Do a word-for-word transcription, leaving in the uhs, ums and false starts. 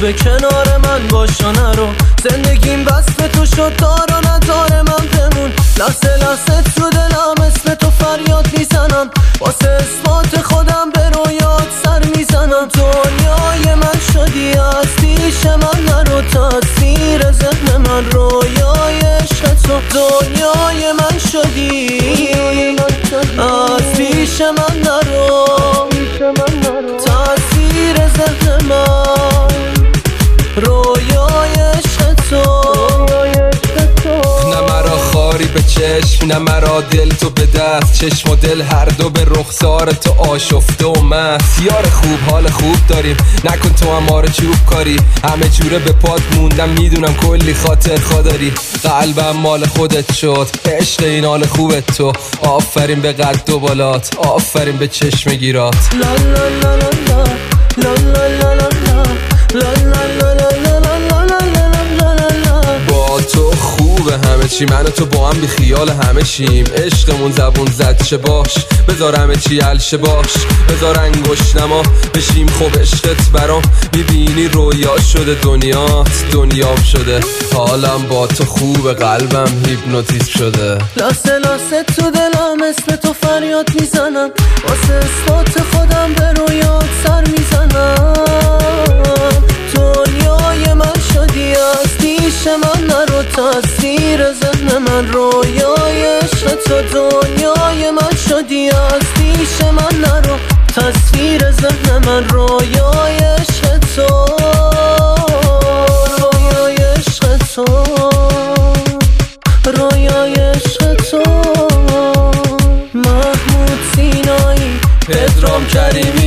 دیگه کنار من باش و نرو. زندگیم وصف تو شد دار و ندار من بمون. لحظه لحظه تو دلم اسم تو فریاد میزنم. واسه اثبات خودم به رویات سر میزنم. دنیای من شدی از پیش من نرو. تصویر ذهن من رویای عشق تو. دنیای من شدی از پیش من نرو. تصویر ذهن من رویای عشق تو. نه مرا خاری به چشم نه مرا دل تو به دست. چشم و دل هر دو به رخسار تو آشفته و مست. یار خوب حال خوب داریم نکن تو هم آره چوب کاری. همه جوره به پات موندم میدونم کلی خاطر خوا داری. قلبم مال خودت شد عشق این حال خوبت تو. آفرین به قد و بالات آفرین به چشم گیرات. لا لا لا لا لا لا لا لا لا لا لا با تو خوبه همه چی من و تو با هم بی خیال همه شیم. عشقمون زبون زد شه باش بذار همه چی حل شه باش. بذار انگشت نما بشیم خب عشقت برام. میبینی رویا شده دنیات دنیام شده. حالم با تو خوبه قلبم هیپنوتیزم شده. لحظه لحظه تو دلم اسم تو فریاد میزنم. واسه اثبات خودم به رویات سر میزنم. دنیای من شدی از پیش من نرو. تصویر ذهن من رویای عشق تو. دنیای من شدی از پیش من نرو. تصویر ذهن من رویای عشق تو. رویای عشق تو. رویای عشق تو. محمود سینایی پدرام کریمی.